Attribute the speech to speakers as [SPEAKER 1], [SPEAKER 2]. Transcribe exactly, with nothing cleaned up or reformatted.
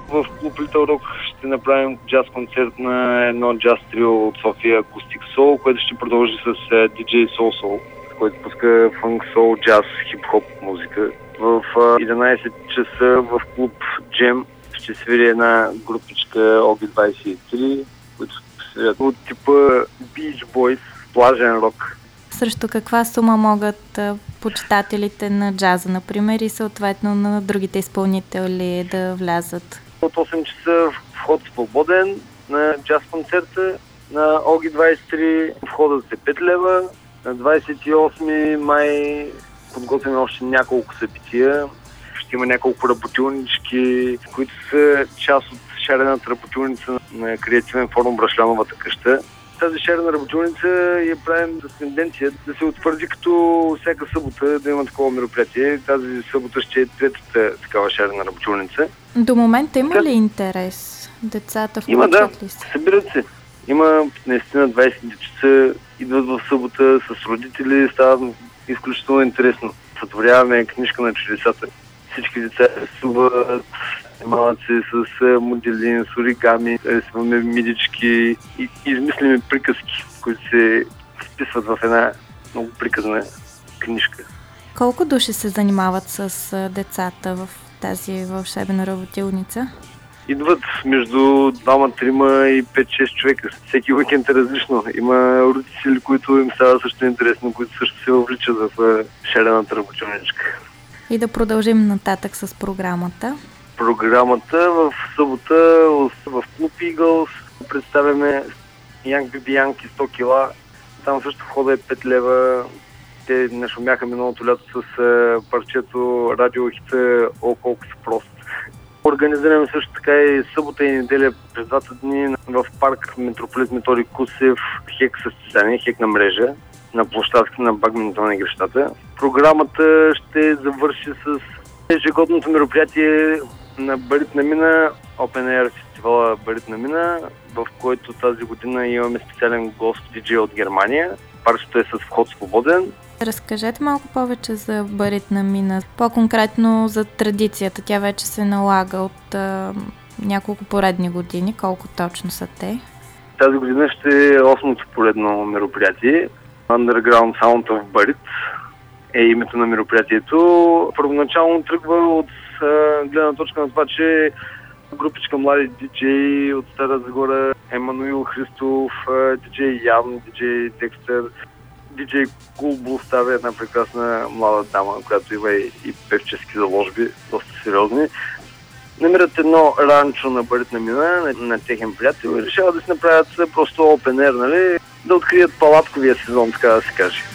[SPEAKER 1] В клуб Little Rock ще направим джаз концерт на едно джаз трио от София Acoustic Soul, което ще продължи с ди джей Soul Soul, който пуска фънк, соул, джаз, хип-хоп музика. В единайсет часа в клуб Джем ще свири една групичка О Г двайсет и три, които свирят от типа Beach Boys, плажен рок.
[SPEAKER 2] Срещу каква сума могат почитателите на джаза, например, и съответно на другите изпълнители да влязат?
[SPEAKER 1] От осем часа вход свободен на джаз концерта, на О Г двайсет и три входът е пет лева, на двайсет и осми май подготвяме още няколко събития. Ще има няколко работилнички, които са част от шарената работилница на креативен форум Брашляновата къща. Тази шарена работилница я правим с тенденция да се утвърди като всяка събота да има такова мероприятие. Тази събота ще е третата такава шарена работилница.
[SPEAKER 2] До момента има ли интерес? Децата включват
[SPEAKER 1] има, да.
[SPEAKER 2] ли се?
[SPEAKER 1] Събират се. Има наистина двайсет дечица, идват в събота с родители, става изключително интересно. Сътворяваме книжка на чудесата. Всички деца рисуват, занимават се с моделин, с оригами, рисуваме мидички и измислиме приказки, които се вписват в една много приказна книжка.
[SPEAKER 2] Колко души се занимават с децата в тази вълшебна работилница?
[SPEAKER 1] Идват между двама, трима и пет-шест човека. Всеки уикенд е различно. Има родители, които им става също интересно, които също се въвличат в шарената работилничка.
[SPEAKER 2] И да продължим нататък с програмата.
[SPEAKER 1] Програмата в събота в клуб Eagles представяме Янг Биби Янки сто кила. Там също входа е пет лева. Те нашумяха миналото лято с парчето радиохита О, колко са прост. Организираме също така и събота и неделя през двата дни в парк Митрополит Методий Кусев хек състезание, хек на мрежа на площадка на бадминтон игрищата. Програмата ще завърши с ежегодното мероприятие на Баритна мина, Open Air фестивала Баритна мина, в който тази година имаме специален гост диджей от Германия. Парчето е с вход свободен.
[SPEAKER 2] Разкажете малко повече за Баритна мина, по-конкретно за традицията. Тя вече се налага от а, няколко поредни години. Колко точно са те?
[SPEAKER 1] Тази година ще е осмото поредно мероприятие. Underground Sound of Барит е името на мероприятието. Първоначално тръгва от а, гледна точка на това, че групичка млади диджеи от Стара Загора, Емануил Христов, диджей Ян, диджей Декстър, диджей Кулбул става една прекрасна млада дама, която има и, и певчески заложби, доста сериозни. Намират едно ранчо на Баритна мина, на, на техен приятел и решават да си направят просто open air, нали? Да открият палатковия сезон, така да се каже.